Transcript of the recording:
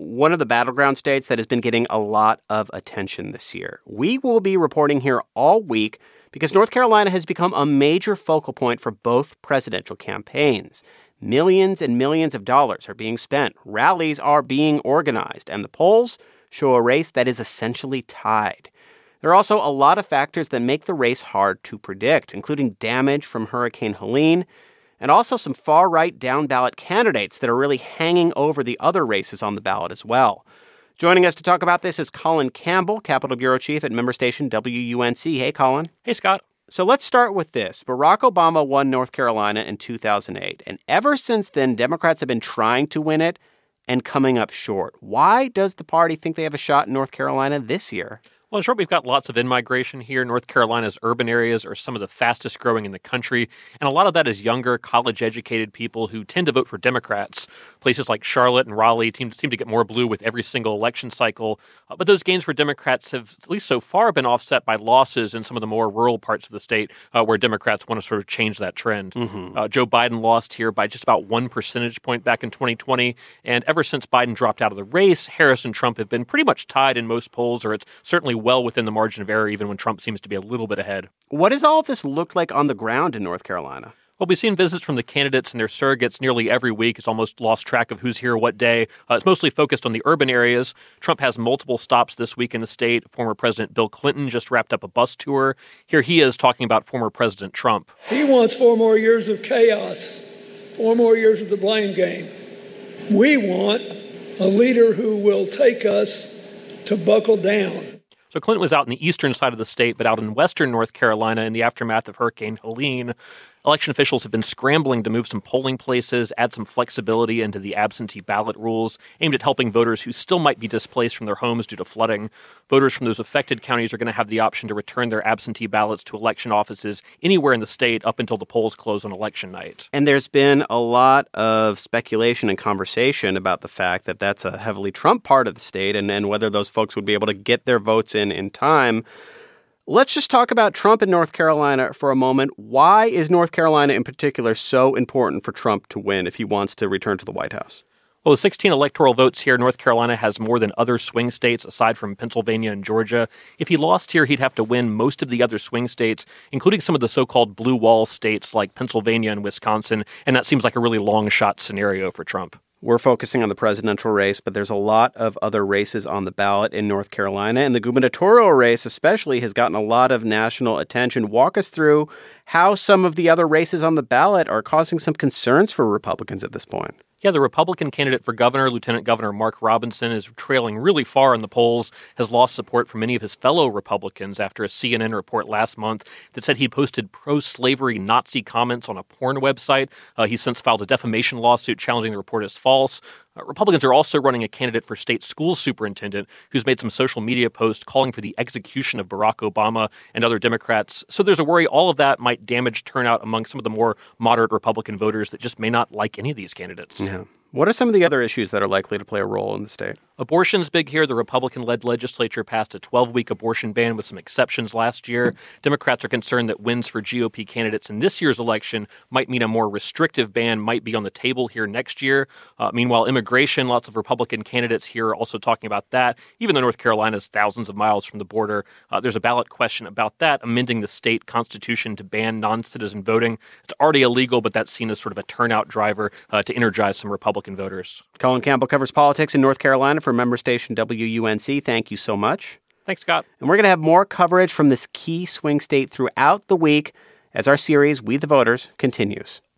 one of the battleground states that has been getting a lot of attention this year. We will be reporting here all week because North Carolina has become a major focal point for both presidential campaigns. Millions and millions of dollars are being spent, rallies are being organized, and the polls show a race that is essentially tied. There are also a lot of factors that make the race hard to predict, including damage from Hurricane Helene, and also some far-right down-ballot candidates that are really hanging over the other races on the ballot as well. Joining us to talk about this is Colin Campbell, Capitol Bureau Chief at member station WUNC. Hey, Colin. Hey, Scott. So let's start with this. Barack Obama won North Carolina in 2008, and ever since then, Democrats have been trying to win it and coming up short. Why does the party think they have a shot in North Carolina this year? Well, in short, we've got lots of in-migration here. North Carolina's urban areas are some of the fastest growing in the country, and a lot of that is younger, college-educated people who tend to vote for Democrats. Places like Charlotte and Raleigh seem to get more blue with every single election cycle, but those gains for Democrats have, at least so far, been offset by losses in some of the more rural parts of the state where Democrats want to sort of change that trend. Joe Biden lost here by just about 1 percentage point back in 2020, and ever since Biden dropped out of the race, Harris and Trump have been pretty much tied in most polls, or it's certainly well within the margin of error, even when Trump seems to be a little bit ahead. What does all of this look like on the ground in North Carolina? Well, we've seen visits from the candidates and their surrogates nearly every week. It's almost lost track of who's here what day. It's mostly focused on the urban areas. Trump has multiple stops this week in the state. Former President Bill Clinton just wrapped up a bus tour. Here he is talking about former President Trump. He wants 4 more years of chaos, 4 more years of the blame game. We want a leader who will take us to buckle down. So Clinton was out in the eastern side of the state, but out in western North Carolina in the aftermath of Hurricane Helene. Election officials have been scrambling to move some polling places, add some flexibility into the absentee ballot rules, aimed at helping voters who still might be displaced from their homes due to flooding. Voters from those affected counties are going to have the option to return their absentee ballots to election offices anywhere in the state up until the polls close on election night. And there's been a lot of speculation and conversation about the fact that that's a heavily Trump part of the state and whether those folks would be able to get their votes in time. Let's just talk about Trump in North Carolina for a moment. Why is North Carolina in particular so important for Trump to win if he wants to return to the White House? Well, with 16 electoral votes here, North Carolina has more than other swing states aside from Pennsylvania and Georgia. If he lost here, he'd have to win most of the other swing states, including some of the so-called blue wall states like Pennsylvania and Wisconsin, and that seems like a really long shot scenario for Trump. We're focusing on the presidential race, but there's a lot of other races on the ballot in North Carolina, and the gubernatorial race especially has gotten a lot of national attention. Walk us through how some of the other races on the ballot are causing some concerns for Republicans at this point. Yeah, the Republican candidate for governor, Lieutenant Governor Mark Robinson, is trailing really far in the polls, has lost support from many of his fellow Republicans after a CNN report last month that said he posted pro-slavery Nazi comments on a porn website. He's since filed a defamation lawsuit challenging the report as false. Republicans are also running a candidate for state school superintendent who's made some social media posts calling for the execution of Barack Obama and other Democrats. So there's a worry all of that might damage turnout among some of the more moderate Republican voters that just may not like any of these candidates. Yeah. What are some of the other issues that are likely to play a role in the state? Abortion's big here. The Republican-led legislature passed a 12-week abortion ban with some exceptions last year. Democrats are concerned that wins for GOP candidates in this year's election might mean a more restrictive ban might be on the table here next year. Meanwhile, immigration, lots of Republican candidates here are also talking about that. Even though North Carolina is thousands of miles from the border, there's a ballot question about that, amending the state constitution to ban non-citizen voting. It's already illegal, but that's seen as sort of a turnout driver to energize some Republican voters. Colin Campbell covers politics in North Carolina for member station WUNC. Thank you so much. Thanks, Scott. And we're going to have more coverage from this key swing state throughout the week as our series, We the Voters, continues.